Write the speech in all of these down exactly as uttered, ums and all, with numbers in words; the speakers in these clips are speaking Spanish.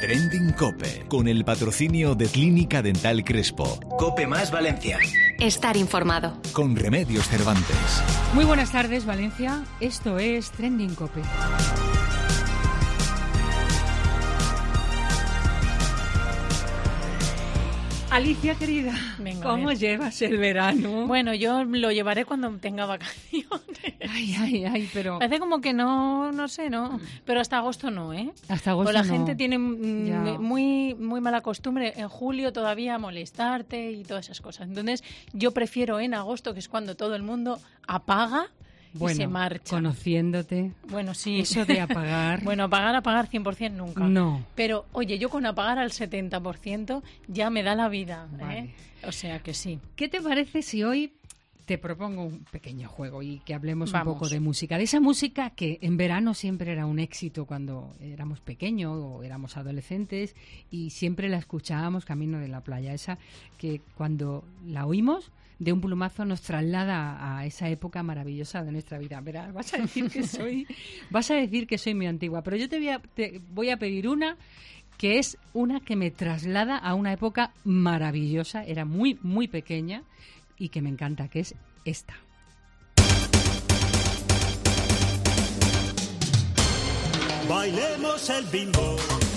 Trending Cope, con el patrocinio de Clínica Dental Crespo. Cope más Valencia. Estar informado. Con Remedios Cervantes. Muy buenas tardes, Valencia. Esto es Trending Cope. Alicia, querida, Venga, ¿cómo llevas el verano? Bueno, yo lo llevaré cuando tenga vacaciones. Ay, ay, ay, pero... Parece como que no, no sé, ¿no? Pero hasta agosto no, ¿eh? Hasta agosto o la no. gente tiene mm, Ya. muy, muy mala costumbre en julio todavía molestarte y todas esas cosas. Entonces, yo prefiero en agosto, que es cuando todo el mundo apaga Bueno, y se marcha. conociéndote, Bueno, sí. eso de apagar... Bueno, apagar, apagar cien por ciento nunca. No. Pero, oye, yo con apagar al setenta por ciento ya me da la vida, ¿eh? Vale. O sea que sí. ¿Qué te parece si hoy te propongo un pequeño juego y que hablemos Vamos. un poco de música? De esa música que en verano siempre era un éxito cuando éramos pequeños o éramos adolescentes y siempre la escuchábamos camino de la playa. Esa que cuando la oímos de un plumazo nos traslada a esa época maravillosa de nuestra vida. Verás, vas a decir que soy, vas a decir que soy muy antigua, pero yo te voy a, te voy a pedir una que es una que me traslada a una época maravillosa. Era muy, muy pequeña y que me encanta, que es esta. Bailemos el bimbo,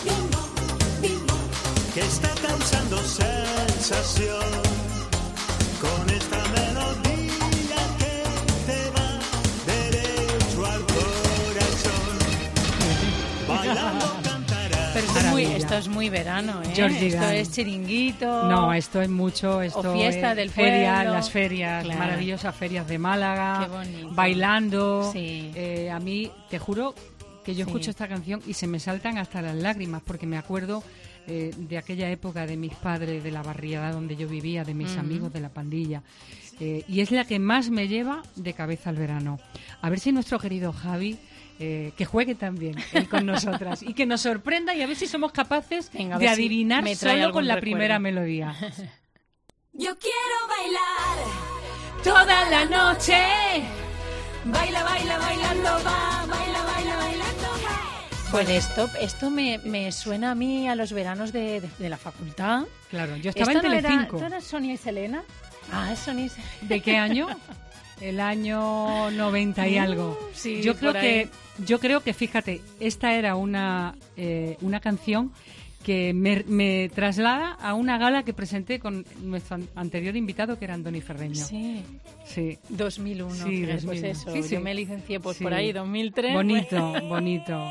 que está causando sensación, con esta melodía que te va derecho al corazón. Bailando cantarás. Pero esto es, muy, Maravilla. esto es muy verano, ¿eh? Georgie Esto Dan. es chiringuito. No, esto es mucho, esto O fiesta es del feria, pueblo. las ferias, Claro. maravillosas ferias de Málaga, Qué bonito. bailando. Sí. Eh, a mí, te juro que yo Sí. escucho esta canción y se me saltan hasta las lágrimas porque me acuerdo eh, de aquella época de mis padres, de la barriada donde yo vivía, de mis Ujú. amigos de la pandilla. Eh, y es la que más me lleva de cabeza al verano. A ver si nuestro querido Javi, eh, que juegue también él con nosotras y que nos sorprenda y a ver si somos capaces Venga, a de ver si adivinar me trae solo algún con la recuerdo. primera melodía. Yo quiero bailar. Toda la noche. Baila, baila, bailando, va. Baila, baila, bailando, va. Pues esto, esto me, me suena a mí a los veranos de, de, de la facultad. Claro, yo estaba ¿Esto en no era- Telecinco. ¿Esto era Sonia y Selena? Ah, es Sonia y Selena. ¿De qué año? El año noventa y algo. Uh, sí, yo creo por que, ahí. yo creo que, fíjate, esta era una eh, una canción que me, me traslada a una gala que presenté con nuestro an- anterior invitado, que era Andoni Ferreño. Sí, Sí. dos mil uno. Sí, fíjate, dos mil uno. pues eso. Sí, sí. Yo me licencié pues Sí. por ahí, dos mil tres. Bonito, bonito.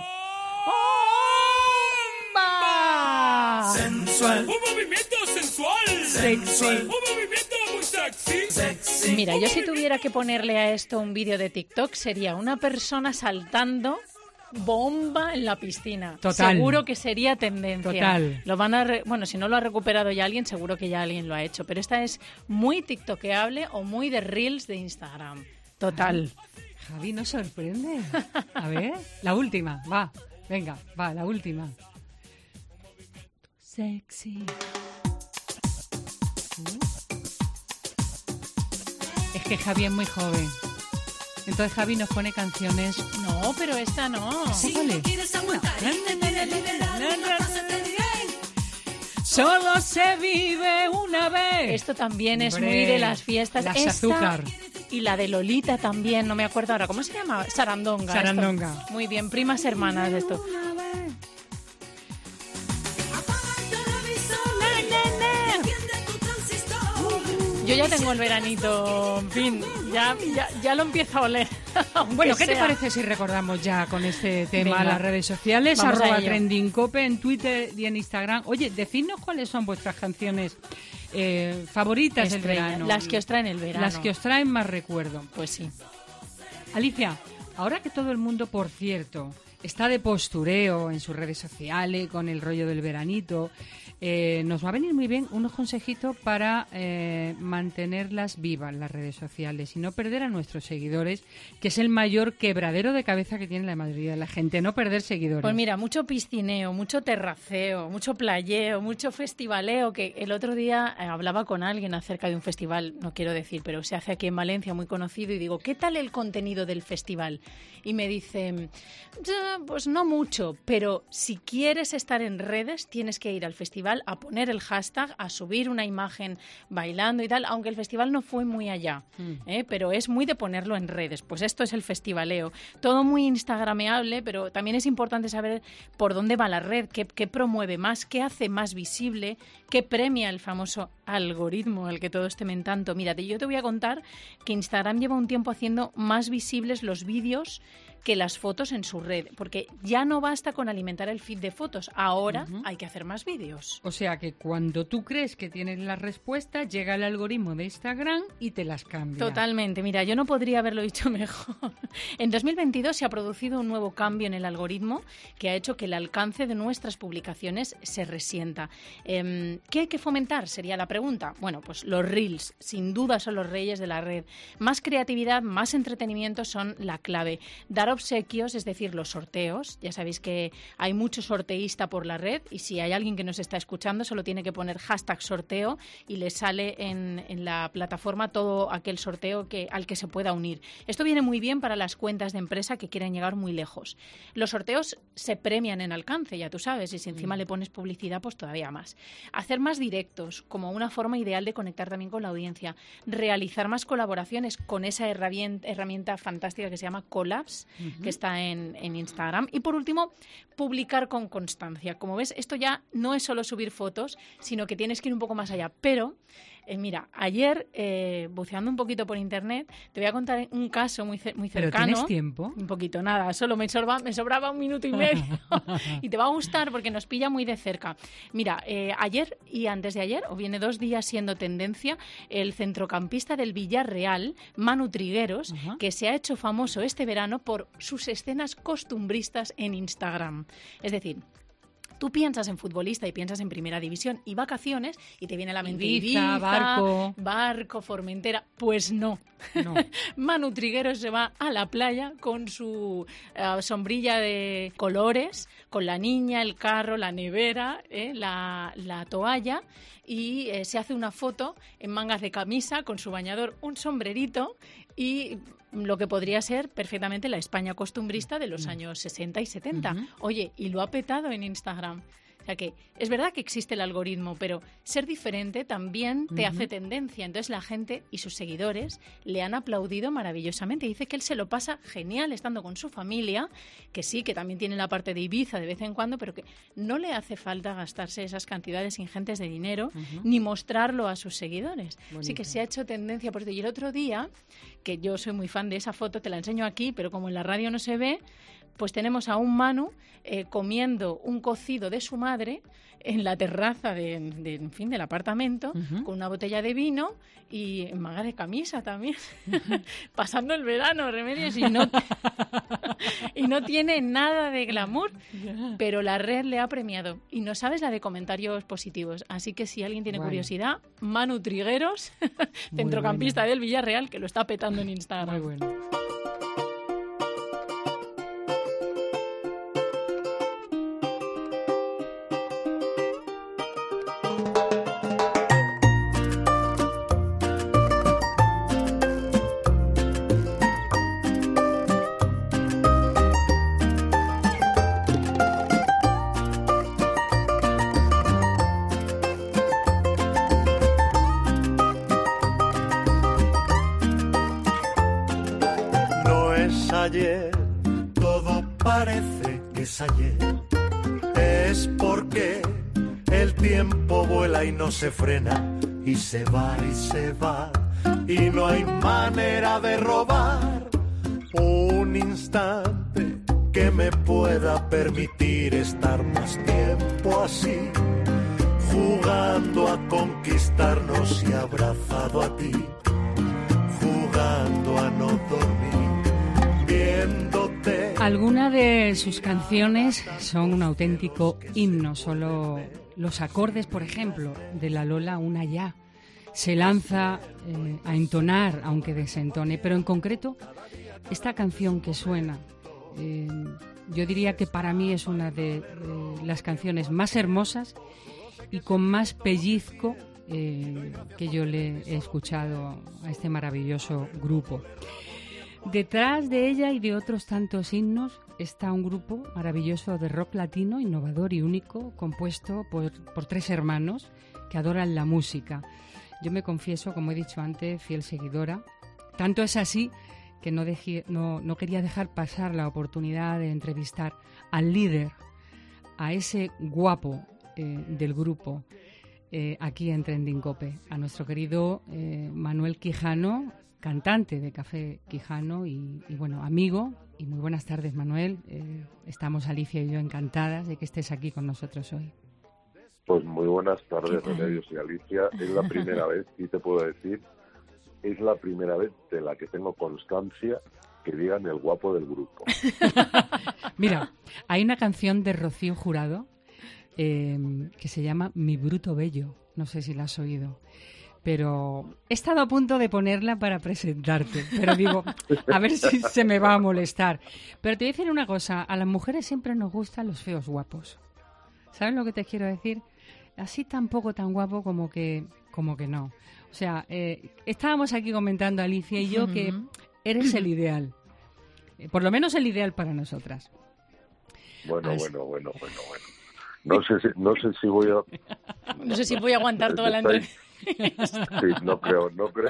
Sensual. Un movimiento sensual. Sexy. Un movimiento muy sexy. Sexy. Mira, yo si tuviera que ponerle a esto un vídeo de TikTok sería una persona saltando bomba en la piscina. Total. Seguro que sería tendencia. Total. Lo van a re- bueno, si no lo ha recuperado ya alguien, seguro que ya alguien lo ha hecho. Pero esta es muy tiktokeable o muy de reels de Instagram. Total. Javi nos sorprende. A ver, la última, va. Venga, va, la última. Sexy. Es que Javi es muy joven. Entonces Javi nos pone canciones. No, pero esta no. ¿Cuál es? Quieres aguantar y tener el liderazgo, no pásate bien. Solo se vive una vez. Esto también es Hombre, muy de las fiestas. las Esta azúcar. Y la de Lolita también, no me acuerdo ahora. ¿Cómo se llama? Sarandonga. Sarandonga. Esto. Muy bien, primas hermanas de esto. Apaga el televisor. Y enciende tu transistor. Yo ya tengo el veranito, en fin, ya, ya, ya lo empiezo a oler. aunque Bueno, ¿qué te sea. parece si recordamos ya con este tema Venga. las redes sociales? Vamos a Arroba ello. Trending Cope en Twitter y en Instagram. Oye, decidnos cuáles son vuestras canciones eh, favoritas del Estrella, verano. las que os traen el verano. Las que os traen más recuerdo. Pues sí. Alicia, ahora que todo el mundo, por cierto, está de postureo en sus redes sociales con el rollo del veranito, eh, nos va a venir muy bien unos consejitos para eh, mantenerlas vivas las redes sociales y no perder a nuestros seguidores, que es el mayor quebradero de cabeza que tiene la mayoría de la gente, no perder seguidores. Pues mira, mucho piscineo, mucho terraceo, mucho playeo, mucho festivaleo, que el otro día eh, hablaba con alguien acerca de un festival, no quiero decir, pero se hace aquí en Valencia muy conocido y digo, ¿qué tal el contenido del festival? Y me dice, pues no mucho, pero si quieres estar en redes, tienes que ir al festival a poner el hashtag, a subir una imagen bailando y tal, aunque el festival no fue muy allá, mm. ¿eh? Pero es muy de ponerlo en redes. Pues esto es el festivaleo. Todo muy instagrameable, pero también es importante saber por dónde va la red, qué, qué promueve más, qué hace más visible, qué premia el famoso algoritmo al que todos temen tanto. Mírate, yo te voy a contar que Instagram lleva un tiempo haciendo más visibles los vídeos que las fotos en su red, porque ya no basta con alimentar el feed de fotos, ahora uh-huh. hay que hacer más vídeos. O sea que cuando tú crees que tienes la respuesta, llega el algoritmo de Instagram y te las cambia. Totalmente, mira, yo no podría haberlo dicho mejor. En dos mil veintidós se ha producido un nuevo cambio en el algoritmo que ha hecho que el alcance de nuestras publicaciones se resienta. Eh, ¿Qué hay que fomentar? Sería la pregunta. Bueno, pues los Reels, sin duda, son los reyes de la red. Más creatividad, más entretenimiento son la clave. Dar obsequios, es decir, los sorteos. Ya sabéis que hay mucho sorteísta por la red y si hay alguien que nos está escuchando solo tiene que poner hashtag sorteo y le sale en, en la plataforma todo aquel sorteo que, al que se pueda unir. Esto viene muy bien para las cuentas de empresa que quieren llegar muy lejos. Los sorteos se premian en alcance, ya tú sabes, y si encima mm. le pones publicidad, pues todavía más. Hacer más directos, como una forma ideal de conectar también con la audiencia. Realizar más colaboraciones con esa herramienta, herramienta fantástica que se llama Collabs, uh-huh. que está en, en Instagram. Y por último, publicar con constancia. Como ves, esto ya no es solo subir fotos, sino que tienes que ir un poco más allá. Pero, eh, mira, ayer, eh, buceando un poquito por internet, te voy a contar un caso muy, muy cercano. ¿Pero tienes tiempo? Un poquito, nada. Solo me, sorba, me sobraba un minuto y medio. Y te va a gustar porque nos pilla muy de cerca. Mira, eh, ayer y antes de ayer, o viene dos días siendo tendencia, el centrocampista del Villarreal, Manu Trigueros, uh-huh. que se ha hecho famoso este verano por sus escenas costumbristas en Instagram. Es decir, tú piensas en futbolista y piensas en primera división y vacaciones y te viene a la mente Ibiza, Ibiza, barco. barco, Formentera. Pues no. no. Manu Trigueros se va a la playa con su uh, sombrilla de colores, con la niña, el carro, la nevera, eh, la, la toalla y eh, se hace una foto en mangas de camisa con su bañador, un sombrerito y lo que podría ser perfectamente la España costumbrista de los años sesenta y setenta. Uh-huh. Oye, y lo ha petado en Instagram. O sea que es verdad que existe el algoritmo, pero ser diferente también te uh-huh. hace tendencia. Entonces la gente y sus seguidores le han aplaudido maravillosamente. Dice que él se lo pasa genial estando con su familia, que sí, que también tiene la parte de Ibiza de vez en cuando, pero que no le hace falta gastarse esas cantidades ingentes de dinero uh-huh. ni mostrarlo a sus seguidores. Bonito. Así que se ha hecho tendencia por esto. Y el otro día, que yo soy muy fan de esa foto, te la enseño aquí, pero como en la radio no se ve, pues tenemos a un Manu eh, comiendo un cocido de su madre en la terraza de, de, en fin, del apartamento, uh-huh. con una botella de vino y en manga de camisa también, uh-huh. pasando el verano, Remedios, y no, y no tiene nada de glamour, yeah. pero la red le ha premiado. Y no sabes la de comentarios positivos. Así que si alguien tiene bueno. curiosidad, Manu Trigueros, centrocampista bueno. del Villarreal, que lo está petando en Instagram. Muy bueno. Ayer, todo parece que es ayer. Es porque el tiempo vuela y no se frena y se va y se va y no hay manera de robar un instante que me pueda permitir estar más tiempo así, jugando a conquistarnos y abrazado a ti, jugando a no dormir. Algunas de sus canciones son un auténtico himno, solo los acordes, por ejemplo, de La Lola, Una Ya, se lanza eh, a entonar, aunque desentone, pero en concreto, esta canción que suena, eh, yo diría que para mí es una de eh, las canciones más hermosas y con más pellizco eh, que yo le he escuchado a este maravilloso grupo. Detrás de ella y de otros tantos himnos está un grupo maravilloso de rock latino, innovador y único, compuesto por, por tres hermanos que adoran la música. Yo me confieso, como he dicho antes, fiel seguidora. Tanto es así que no, dejé, no, no quería dejar pasar la oportunidad de entrevistar al líder, a ese guapo eh, del grupo, eh, aquí en Trending Cope, a nuestro querido eh, Manuel Quijano, cantante de Café Quijano y, y, bueno, amigo. Y muy buenas tardes, Manuel. Eh, estamos Alicia y yo encantadas de que estés aquí con nosotros hoy. Pues muy buenas tardes, Remedios y Alicia. Es la primera vez, y te puedo decir, es la primera vez de la que tengo constancia que digan el guapo del grupo. Mira, hay una canción de Rocío Jurado eh, que se llama Mi bruto bello. No sé si la has oído. Pero he estado a punto de ponerla para presentarte, pero digo, a ver si se me va a molestar. Pero te voy a decir una cosa, a las mujeres siempre nos gustan los feos guapos. ¿Sabes lo que te quiero decir? Así tampoco tan guapo como que, como que no. O sea, eh, estábamos aquí comentando, Alicia y yo, que eres el ideal. Eh, por lo menos el ideal para nosotras. Bueno, Así. bueno, bueno, bueno, bueno. No sé si, no sé si voy a... No sé si voy a aguantar toda la entrevista. Sí, no creo, no creo.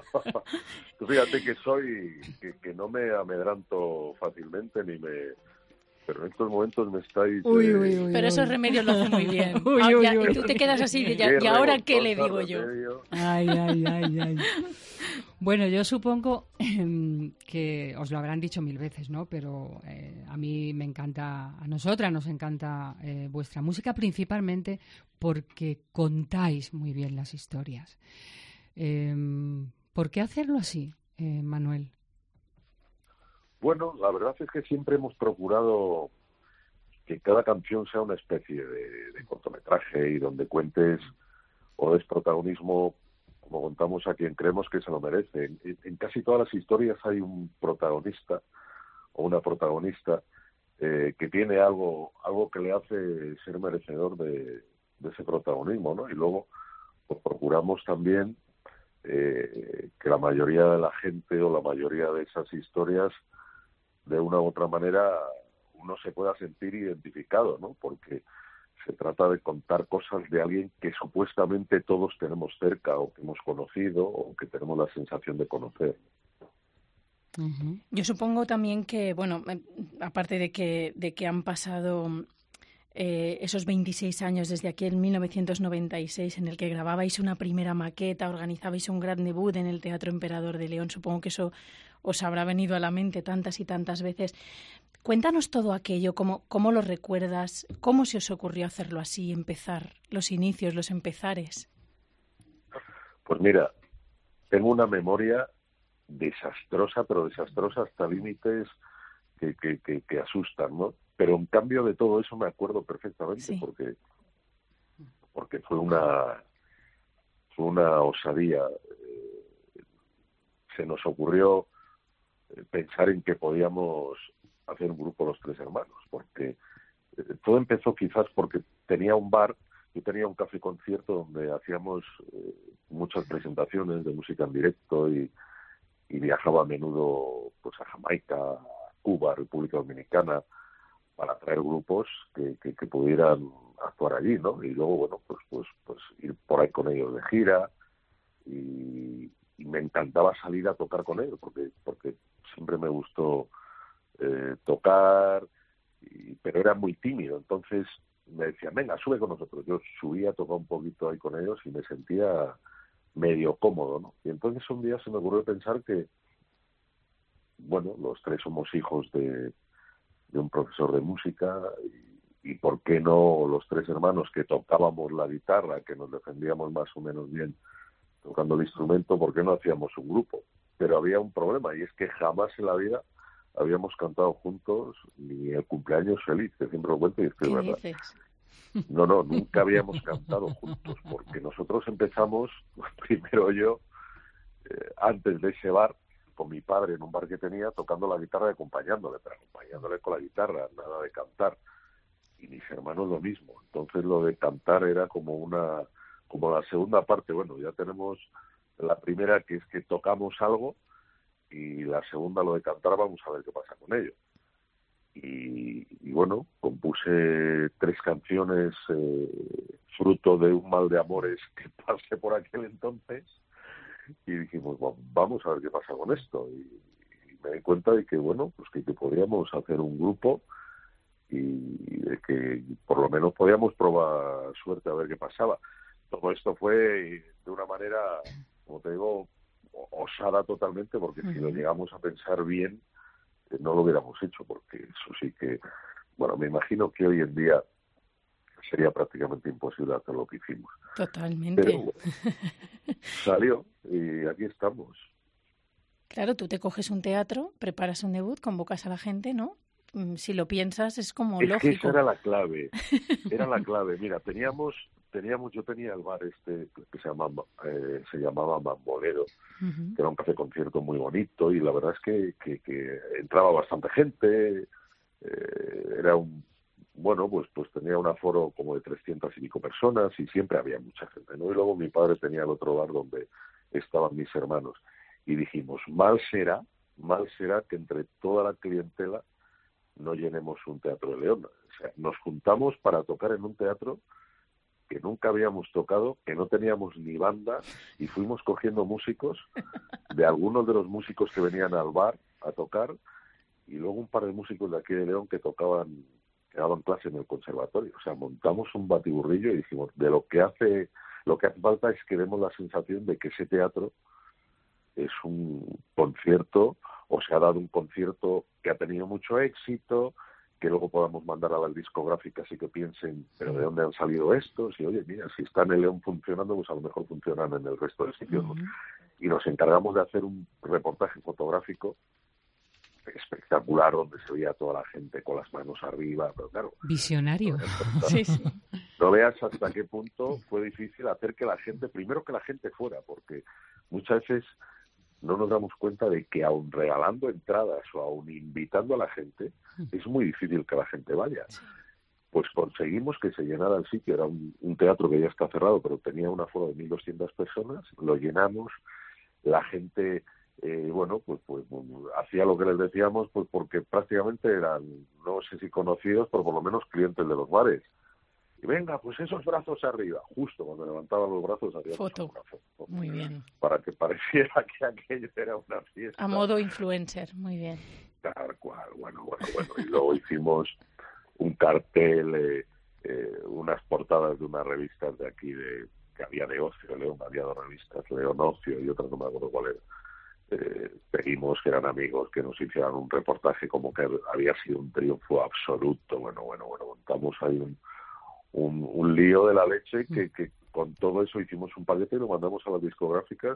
Tú fíjate que soy, que, que no me amedranto fácilmente ni me... Pero en estos momentos me estáis... Uy, eh, uy, uy. Pero esos remedios lo hacen muy bien. Uy, Ah, uy, ya, uy. y tú te quedas así de, ya, qué ¿y ahora qué le digo revoltosa, yo? Remedio. Ay, ay, ay, ay. Bueno, yo supongo eh, que os lo habrán dicho mil veces, ¿no? Pero eh, a mí me encanta, a nosotras nos encanta eh, vuestra música, principalmente porque contáis muy bien las historias. Eh, ¿Por qué hacerlo así, eh, Manuel? Bueno, la verdad es que siempre hemos procurado que cada canción sea una especie de, de cortometraje y donde cuentes o des protagonismo, como contamos, a quien creemos que se lo merece. En, en casi todas las historias hay un protagonista o una protagonista eh, que tiene algo algo que le hace ser merecedor de, de ese protagonismo, ¿no? Y luego pues, procuramos también eh, que la mayoría de la gente o la mayoría de esas historias de una u otra manera uno se pueda sentir identificado, ¿no? Porque se trata de contar cosas de alguien que supuestamente todos tenemos cerca o que hemos conocido o que tenemos la sensación de conocer. Uh-huh. Yo supongo también que, bueno, aparte de que, de que han pasado eh, esos veintiséis años desde aquel mil novecientos noventa y seis en el que grababais una primera maqueta, organizabais un gran debut en el Teatro Emperador de León, supongo que eso os habrá venido a la mente tantas y tantas veces. Cuéntanos todo aquello, cómo, cómo lo recuerdas, cómo se os ocurrió hacerlo así, empezar, los inicios, los empezares. Pues mira, tengo una memoria desastrosa, pero desastrosa hasta límites que, que, que, que asustan, ¿no? Pero en cambio de todo eso me acuerdo perfectamente, sí. porque porque fue una fue una osadía. Eh, se nos ocurrió pensar en que podíamos hacer un grupo los tres hermanos, porque eh, todo empezó quizás porque tenía un bar, yo tenía un café concierto donde hacíamos eh, muchas presentaciones de música en directo y, y viajaba a menudo pues a Jamaica, a Cuba, República Dominicana, para traer grupos que, que, que pudieran actuar allí, ¿no? Y luego, bueno, pues pues pues ir por ahí con ellos de gira y, y me encantaba salir a tocar con ellos porque porque siempre me gustó eh, tocar, y, pero era muy tímido, entonces me decían, venga, sube con nosotros. Yo subía, tocaba un poquito ahí con ellos y me sentía medio cómodo, ¿no? Y entonces un día se me ocurrió pensar que, bueno, los tres somos hijos de, de un profesor de música y, y por qué no los tres hermanos que tocábamos la guitarra, que nos defendíamos más o menos bien tocando el instrumento, ¿por qué no hacíamos un grupo? Pero había un problema y es que jamás en la vida habíamos cantado juntos ni el cumpleaños feliz, que siempre lo cuento y es que es verdad. Dices? No, no, nunca habíamos cantado juntos, porque nosotros empezamos, primero yo, eh, antes de ese bar, con mi padre en un bar que tenía, tocando la guitarra y acompañándole, pero acompañándole con la guitarra, nada de cantar. Y mis hermanos lo mismo. Entonces lo de cantar era como una, como la segunda parte. Bueno, ya tenemos la primera, que es que tocamos algo, y la segunda lo de cantar, vamos a ver qué pasa con ello. Y, y bueno, compuse tres canciones eh, fruto de un mal de amores que pasé por aquel entonces, y dijimos, bueno, vamos a ver qué pasa con esto. Y, y me di cuenta de que, bueno, pues que, que podríamos hacer un grupo y de que por lo menos podíamos probar suerte a ver qué pasaba. Todo esto fue de una manera, como te digo, osada totalmente, porque uh-huh. si lo llegamos a pensar bien, no lo hubiéramos hecho, porque eso sí que, bueno, me imagino que hoy en día sería prácticamente imposible hacer lo que hicimos. Totalmente. Pero bueno, salió y aquí estamos. Claro, tú te coges un teatro, preparas un debut, convocas a la gente, ¿no? Si lo piensas es como es lógico. Que esa era la clave, era la clave. Mira, teníamos, teníamos, yo tenía el bar este que se llamaba, eh, se llamaba Mambolero, uh-huh. que era un café concierto muy bonito y la verdad es que, que, que entraba bastante gente, eh, era un, bueno, pues pues tenía un aforo como de trescientas y pico personas y siempre había mucha gente, ¿no? Y luego mi padre tenía el otro bar donde estaban mis hermanos y dijimos, mal será, mal será que entre toda la clientela no llenemos un teatro de León. O sea, nos juntamos para tocar en un teatro que nunca habíamos tocado, que no teníamos ni banda, y fuimos cogiendo músicos de algunos de los músicos que venían al bar a tocar, y luego un par de músicos de aquí de León que tocaban, que daban clase en el conservatorio. O sea, montamos un batiburrillo y dijimos, de lo que hace, lo que hace falta es que demos la sensación de que ese teatro es un concierto, o se ha dado un concierto que ha tenido mucho éxito, que luego podamos mandar a las discográficas y que piensen, pero ¿de dónde han salido estos? Y oye, mira, si está en el León funcionando, pues a lo mejor funcionan en el resto de sitios, ¿no? Uh-huh. Y nos encargamos de hacer un reportaje fotográfico espectacular, donde se veía toda la gente con las manos arriba, pero claro... Visionario. No, sí, sí. No veas hasta qué punto fue difícil hacer que la gente, primero que la gente fuera, porque muchas veces no nos damos cuenta de que aun regalando entradas o aun invitando a la gente, es muy difícil que la gente vaya. Pues conseguimos que se llenara el sitio. Era un, un teatro que ya está cerrado, pero tenía un aforo de mil doscientas personas. Lo llenamos. La gente, eh, bueno, pues, pues, pues hacía lo que les decíamos, pues porque prácticamente eran, no sé si conocidos, pero por lo menos clientes de los bares. Y venga, pues esos brazos arriba. Justo cuando levantaban los brazos había foto. Una foto. Muy bien. Para que pareciera que aquello era una fiesta. A modo influencer, muy bien. Tal cual, bueno, bueno, bueno. Y luego hicimos un cartel, eh, eh, unas portadas de unas revistas de aquí, de que había de ocio, León, había dos revistas, León Ocio y otras no me acuerdo cuál era. Eh, pedimos que eran amigos que nos hicieran un reportaje como que había sido un triunfo absoluto. Bueno, bueno, bueno, montamos ahí un Un, un lío de la leche que, que con todo eso hicimos un paquete y lo mandamos a las discográficas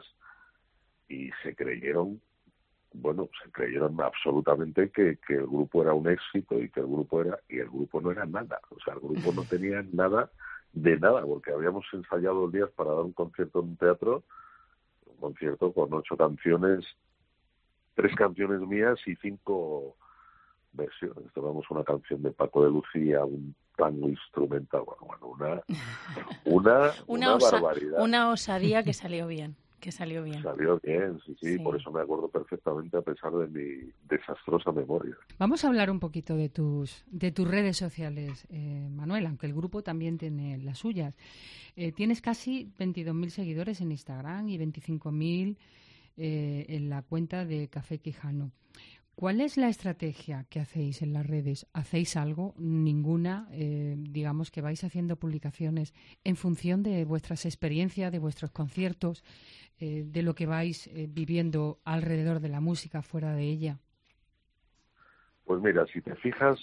y se creyeron, bueno, se creyeron absolutamente que, que el grupo era un éxito y que el grupo era, y el grupo no era nada, o sea, el grupo no tenía nada de nada, porque habíamos ensayado dos días para dar un concierto en un teatro, un concierto con ocho canciones, tres canciones mías y cinco versiones. Tocamos una canción de Paco de Lucía, un tango instrumental, bueno, bueno, una una, una, una osa, barbaridad. Una osadía que salió bien, que salió bien. Salió bien, sí, sí, sí, por eso me acuerdo perfectamente a pesar de mi desastrosa memoria. Vamos a hablar un poquito de tus de tus redes sociales, eh, Manuel, aunque el grupo también tiene las suyas. Eh, tienes casi veintidós mil seguidores en Instagram y veinticinco mil eh, en la cuenta de Café Quijano. ¿Cuál es la estrategia que hacéis en las redes? ¿Hacéis algo? ¿Ninguna? Eh, digamos que vais haciendo publicaciones en función de vuestras experiencias, de vuestros conciertos, eh, de lo que vais eh, viviendo alrededor de la música, fuera de ella. Pues mira, si te fijas,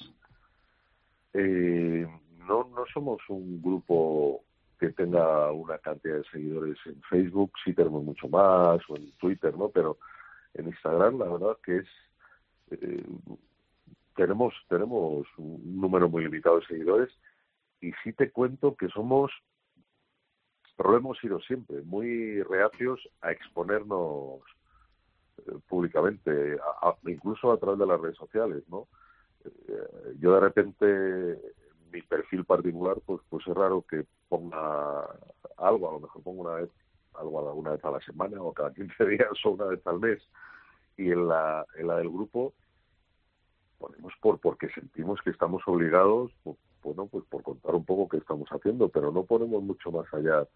eh, no, no somos un grupo que tenga una cantidad de seguidores en Facebook, sí tenemos mucho más, o en Twitter, ¿no? Pero en Instagram la verdad que es Eh, tenemos tenemos un número muy limitado de seguidores y sí te cuento que somos, pero lo hemos sido siempre, muy reacios a exponernos eh, públicamente, a, a, incluso a través de las redes sociales, ¿no? Eh, yo de repente, mi perfil particular, pues pues es raro que ponga algo, a lo mejor pongo una vez, algo una vez a la semana o cada quince días o una vez al mes. y en la, en la del grupo ponemos por porque sentimos que estamos obligados, por, bueno, pues por contar un poco qué estamos haciendo, pero no ponemos mucho más allá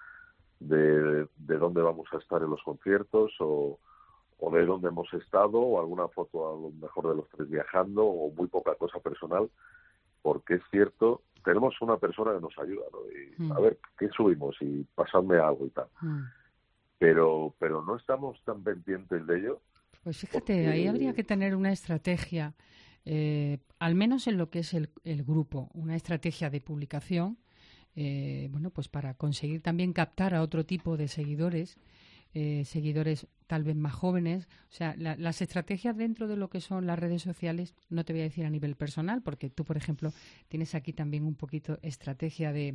de, de dónde vamos a estar en los conciertos o, o de dónde hemos estado, o alguna foto a lo mejor de los tres viajando, o muy poca cosa personal, porque es cierto, tenemos una persona que nos ayuda, ¿no? Y, mm. a ver, ¿qué subimos? Y pasadme algo y tal. Mm. Pero, pero no estamos tan pendientes de ello. Pues fíjate, porque... ahí habría que tener una estrategia, eh, al menos en lo que es el, el grupo, una estrategia de publicación, eh, bueno, pues para conseguir también captar a otro tipo de seguidores, eh, seguidores tal vez más jóvenes. O sea, la, las estrategias dentro de lo que son las redes sociales, no te voy a decir a nivel personal, porque tú, por ejemplo, tienes aquí también un poquito estrategia de...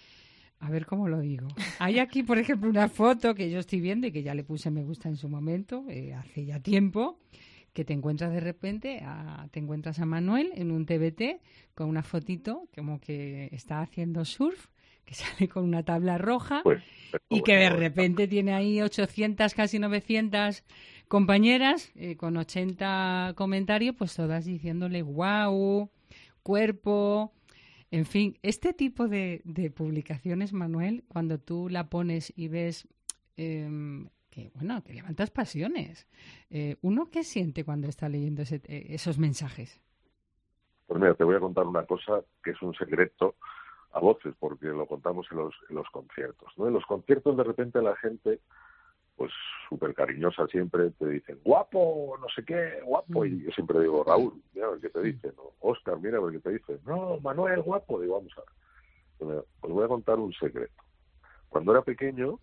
A ver cómo lo digo. Hay aquí, por ejemplo, una foto que yo estoy viendo y que ya le puse me gusta en su momento, eh, hace ya tiempo, que te encuentras de repente, a, te encuentras a Manuel en un T B T con una fotito como que está haciendo surf, que sale con una tabla roja pues, y que de repente tiene ahí ochocientas, casi novecientas compañeras eh, con ochenta comentarios, pues todas diciéndole guau, cuerpo... En fin, este tipo de, de publicaciones, Manuel, cuando tú la pones y ves eh, que, bueno, que levantas pasiones, eh, ¿uno qué siente cuando está leyendo ese, eh, esos mensajes? Pues mira, te voy a contar una cosa que es un secreto a voces, porque lo contamos en los, en los conciertos, ¿no? En los conciertos de repente la gente, pues súper cariñosa siempre, te dicen, guapo, no sé qué, guapo, mm. y yo siempre digo, Raúl, mira lo que te dicen, ¿no? Óscar, mira lo que te dicen, no, Manuel, guapo, digo, vamos a ver. Os voy a contar un secreto. Cuando era pequeño,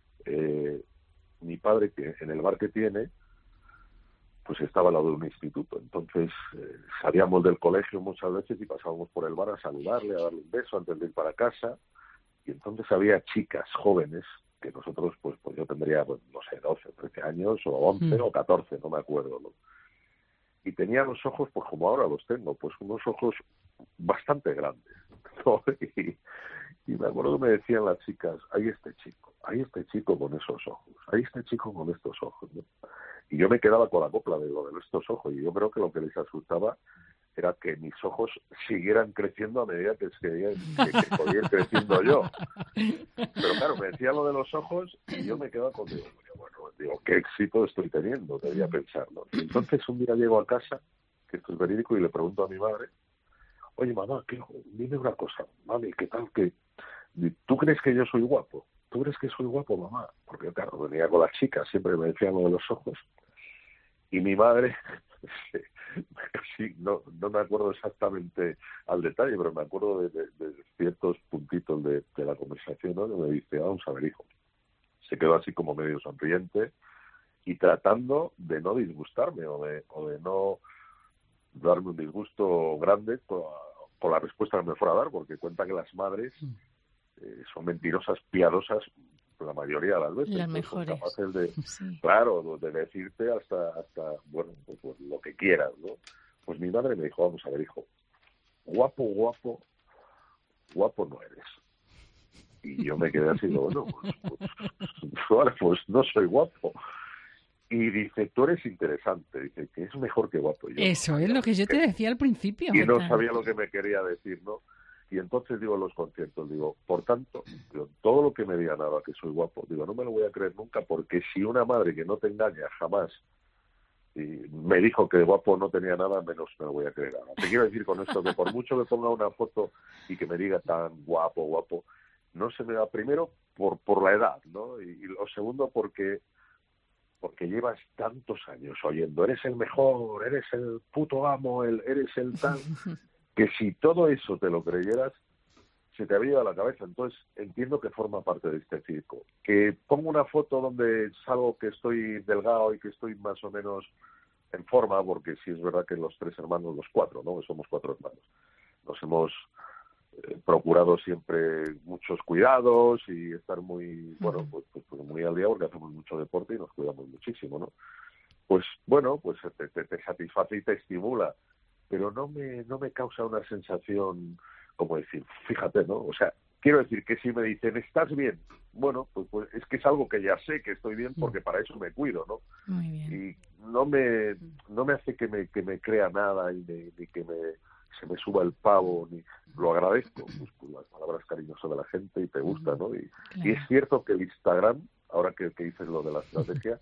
eh, mi padre, que en el bar que tiene, pues estaba al lado de un instituto, entonces eh, salíamos del colegio muchas veces y pasábamos por el bar a saludarle, a darle un beso antes de ir para casa, y entonces había chicas jóvenes que nosotros, pues, pues yo tendría, pues, no sé, doce, trece años, o once, mm. o catorce, no me acuerdo, ¿no? Y tenía los ojos, pues como ahora los tengo, pues unos ojos bastante grandes, ¿no? Y, y me acuerdo que me decían las chicas, hay este chico, hay este chico con esos ojos, hay este chico con estos ojos, ¿no? Y yo me quedaba con la copla de lo de estos ojos, y yo creo que lo que les asustaba era que mis ojos siguieran creciendo a medida que, que, que podía ir creciendo yo. Pero claro, me decía lo de los ojos y yo me quedaba con, digo, bueno, digo, qué éxito estoy teniendo, debía pensarlo. Y entonces un día llego a casa, que esto es verídico, y le pregunto a mi madre, oye, mamá, ¿qué, dime una cosa, mami, ¿qué tal? que ¿Tú crees que yo soy guapo? ¿Tú crees que soy guapo, mamá? Porque claro, venía con las chicas, siempre me decían lo de los ojos. Y mi madre... Sí, no, no me acuerdo exactamente al detalle, pero me acuerdo de, de, de ciertos puntitos de, de la conversación, ¿no? Que me dice, vamos a ver, hijo. Se quedó así como medio sonriente y tratando de no disgustarme o de, o de no darme un disgusto grande con, con la respuesta que me fuera a dar, porque cuenta que las madres eh, son mentirosas, piadosas, la mayoría de las veces. Las mejores. Son capaces de, sí. Claro, de decirte hasta, hasta bueno, pues, pues lo que quieras, ¿no? Pues mi madre me dijo, vamos a ver, hijo, guapo, guapo, guapo no eres. Y yo me quedé así, bueno, pues, pues, pues, pues no soy guapo. Y dice, tú eres interesante, dice, que es mejor que guapo. Yo Eso no es lo que yo te decía al principio. Y no sabía lo que me quería decir, ¿no? Y entonces digo en los conciertos, digo, por tanto, digo, todo lo que me digan ahora que soy guapo, digo, no me lo voy a creer nunca, porque si una madre que no te engaña jamás y me dijo que guapo no tenía nada, menos me lo voy a creer ahora. Te quiero decir con esto que por mucho que ponga una foto y que me diga tan guapo, guapo, no se me da, primero por por la edad, ¿no? Y, y lo segundo porque porque llevas tantos años oyendo, eres el mejor, eres el puto amo, el eres el tal... que si todo eso te lo creyeras, se te habría ido a la cabeza. Entonces, entiendo que forma parte de este circo. Que pongo una foto donde salgo que estoy delgado y que estoy más o menos en forma, porque sí es verdad que los tres hermanos, los cuatro, ¿no? Somos cuatro hermanos. Nos hemos eh, procurado siempre muchos cuidados y estar muy, bueno, pues, pues, pues muy al día porque hacemos mucho deporte y nos cuidamos muchísimo, ¿no? Pues, bueno, pues te, te, te satisface y te estimula. Pero no me no me causa una sensación como decir, fíjate, ¿no? O sea, quiero decir que si me dicen, ¿estás bien? bueno, pues, pues es que es algo que ya sé que estoy bien porque para eso me cuido, ¿no? Muy bien. Y no me no me hace que me que me crea nada y me, ni que me se me suba el pavo, ni lo agradezco, pues, pues las palabras cariñosas de la gente y te gusta, ¿no? Y, claro. y es cierto que el Instagram, ahora que, que dices lo de la estrategia,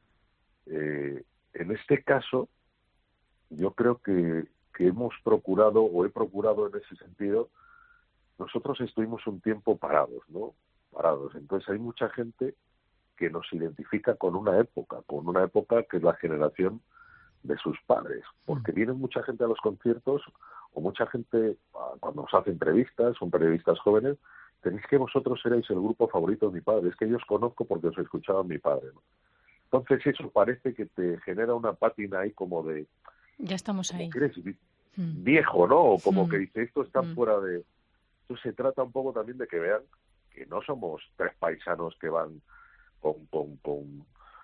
eh, en este caso yo creo que, que hemos procurado o he procurado en ese sentido. Nosotros estuvimos un tiempo parados, ¿no? Parados. Entonces hay mucha gente que nos identifica con una época, con una época que es la generación de sus padres, porque viene mucha gente a los conciertos o mucha gente cuando nos hace entrevistas, son periodistas jóvenes, tenéis que vosotros erais el grupo favorito de mi padre, es que yo os conozco porque os escuchaba mi padre, ¿no? Entonces eso parece que te genera una pátina ahí como de... Ya estamos ahí. Que eres viejo, ¿no? O como mm. que dice, esto está mm. fuera de... Entonces se trata un poco también de que vean que no somos tres paisanos que van con, con, con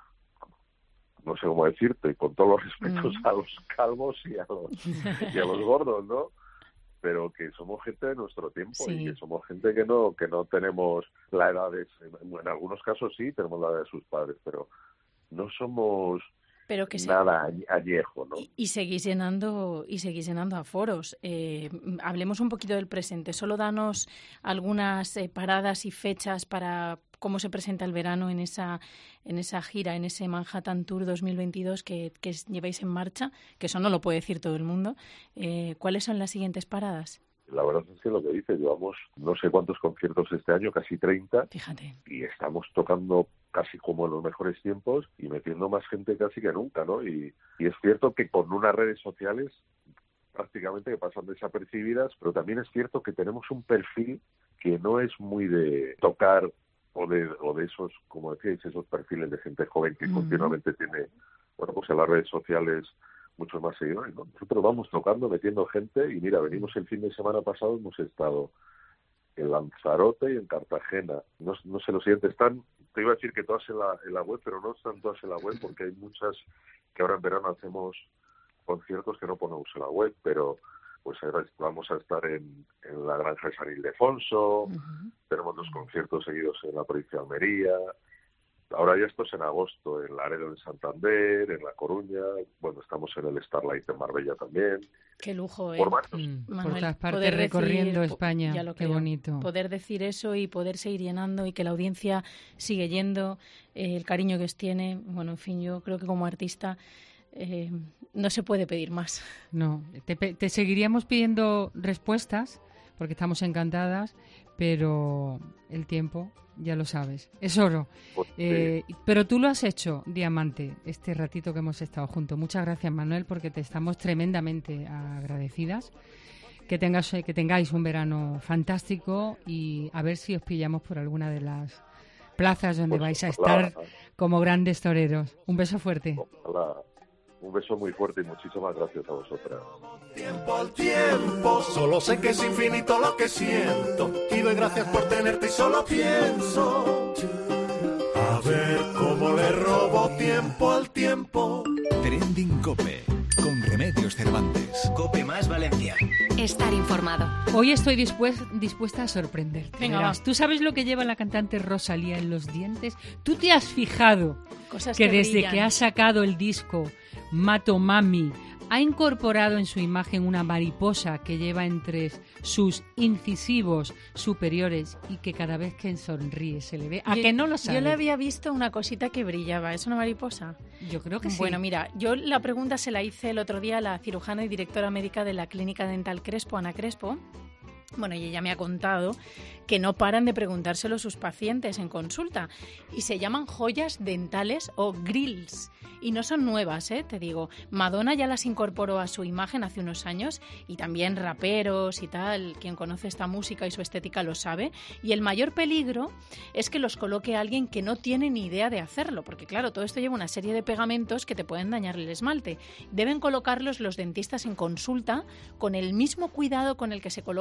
no sé cómo decirte, con todos los respetos mm. a los calvos y a los, y a los gordos, ¿no? Pero que somos gente de nuestro tiempo sí. y que somos gente que no que no tenemos la edad de... En algunos casos sí, tenemos la edad de sus padres, pero no somos... Pero que nada se... añejo, ¿no? Y, y seguís llenando y seguís llenando aforos. Eh, hablemos un poquito del presente. Solo danos algunas eh, paradas y fechas para cómo se presenta el verano en esa en esa gira, en ese Manhattan Tour dos mil veintidós que, que lleváis en marcha, que eso no lo puede decir todo el mundo. Eh, ¿Cuáles son las siguientes paradas? La verdad es que lo que dice, llevamos no sé cuántos conciertos este año, casi treinta. Fíjate. Y estamos tocando casi como en los mejores tiempos y metiendo más gente casi que nunca, ¿no? Y, y es cierto que con unas redes sociales prácticamente que pasan desapercibidas, pero también es cierto que tenemos un perfil que no es muy de tocar o de, o de esos, como decíais, esos perfiles de gente joven que uh-huh. continuamente tiene, bueno, pues en las redes sociales muchos más seguidores, ¿no? Nosotros vamos tocando, metiendo gente y mira, venimos el fin de semana pasado, hemos estado en Lanzarote y en Cartagena. No, no sé, lo siguiente, están, te iba a decir que todas en la, en la web, pero no están todas en la web porque hay muchas que ahora en verano hacemos conciertos que no ponemos en la web, pero pues ahora vamos a estar en, en la Granja de San Ildefonso, uh-huh. tenemos dos conciertos seguidos en la provincia de Almería. Ahora ya esto es en agosto, en Laredo, en Santander, en La Coruña, bueno, estamos en el Starlight en Marbella también. Qué lujo, ¿eh? Por, mm, Manuel, por todas partes recorriendo decir, España, qué creo, bonito. Poder decir eso y poder seguir llenando y que la audiencia sigue yendo, eh, el cariño que os tiene, bueno, en fin, yo creo que como artista eh, no se puede pedir más. No, te, te seguiríamos pidiendo respuestas, porque estamos encantadas, pero el tiempo... Ya lo sabes, es oro. Pues sí. eh, pero tú lo has hecho, Diamante, este ratito que hemos estado juntos. Muchas gracias, Manuel, porque te estamos tremendamente agradecidas. Que tengas, que tengáis un verano fantástico y a ver si os pillamos por alguna de las plazas donde pues vais a ojalá, estar como grandes toreros. Un beso fuerte. Ojalá. Un beso muy fuerte y muchísimas gracias a vosotras. Tiempo al tiempo, solo sé que es infinito lo que siento y doy gracias por tenerte y solo pienso a ver cómo le robo tiempo al tiempo. Trending Cope con Remedios Cervantes. Cope más Valencia. Estar informado. Hoy estoy dispuesta, dispuesta a sorprenderte. Venga, Verás, va. ¿tú sabes lo que lleva la cantante Rosalía en los dientes? ¿Tú te has fijado Cosas que, que desde brillan. que ha sacado el disco Mato Mami ha incorporado en su imagen una mariposa que lleva entre sus incisivos superiores y que cada vez que sonríe se le ve? ¿A yo, que no lo sabes? Yo le había visto una cosita que brillaba. ¿Es una mariposa? Yo creo que sí. Bueno, mira, yo la pregunta se la hice el otro día a la cirujana y directora médica de la Clínica Dental Crespo, Ana Crespo. Bueno, y ella me ha contado que no paran de preguntárselo sus pacientes en consulta y se llaman joyas dentales o grills. Y no son nuevas, ¿eh? Te digo. Madonna ya las incorporó a su imagen hace unos años y también raperos y tal. Quien conoce esta música y su estética lo sabe. Y el mayor peligro es que los coloque alguien que no tiene ni idea de hacerlo, porque claro, todo esto lleva una serie de pegamentos que te pueden dañar el esmalte. Deben colocarlos los dentistas en consulta con el mismo cuidado con el que se colocan los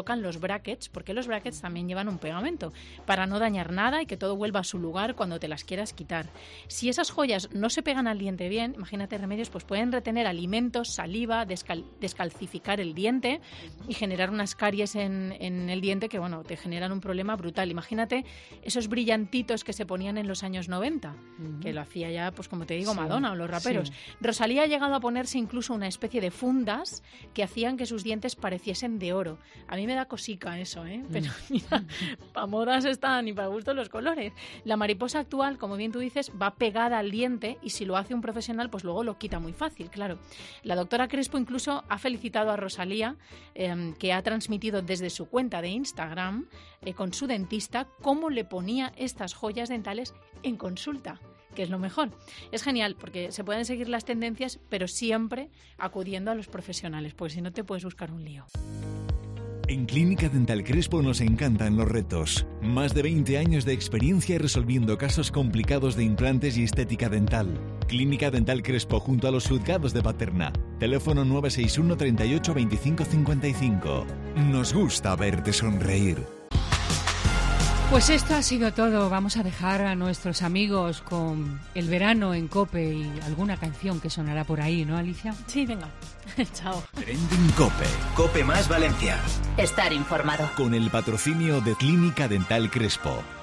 brackets, porque los brackets también llevan un pegamento, para no dañar nada y que todo vuelva a su lugar cuando te las quieras quitar. Si esas joyas no se pegan al diente bien, imagínate, Remedios, pues pueden retener alimentos, saliva, descal- descalcificar el diente y generar unas caries en, en el diente que, bueno, te generan un problema brutal. Imagínate esos brillantitos que se ponían en los años noventa, uh-huh. que lo hacía ya, pues como te digo, sí, Madonna o los raperos. Sí. Rosalía ha llegado a ponerse incluso una especie de fundas que hacían que sus dientes pareciesen de oro. A mí me da cosica eso, ¿eh? Pero mira, para modas están y para gusto los colores. La mariposa actual, como bien tú dices, va pegada al diente y si lo hace un profesional, pues luego lo quita muy fácil, claro. La doctora Crespo incluso ha felicitado a Rosalía, eh, que ha transmitido desde su cuenta de Instagram eh, con su dentista cómo le ponía estas joyas dentales en consulta, que es lo mejor. Es genial porque se pueden seguir las tendencias, pero siempre acudiendo a los profesionales, porque si no te puedes buscar un lío. En Clínica Dental Crespo nos encantan los retos. Más de veinte años de experiencia resolviendo casos complicados de implantes y estética dental. Clínica Dental Crespo junto a los juzgados de Paterna. Teléfono nueve seis uno, treinta y ocho, veinticinco cincuenta y cinco. Nos gusta verte sonreír. Pues esto ha sido todo. Vamos a dejar a nuestros amigos con el verano en COPE y alguna canción que sonará por ahí, ¿no, Alicia? Sí, venga. Chao. Trending COPE. COPE más Valencia. Estar informado. Con el patrocinio de Clínica Dental Crespo.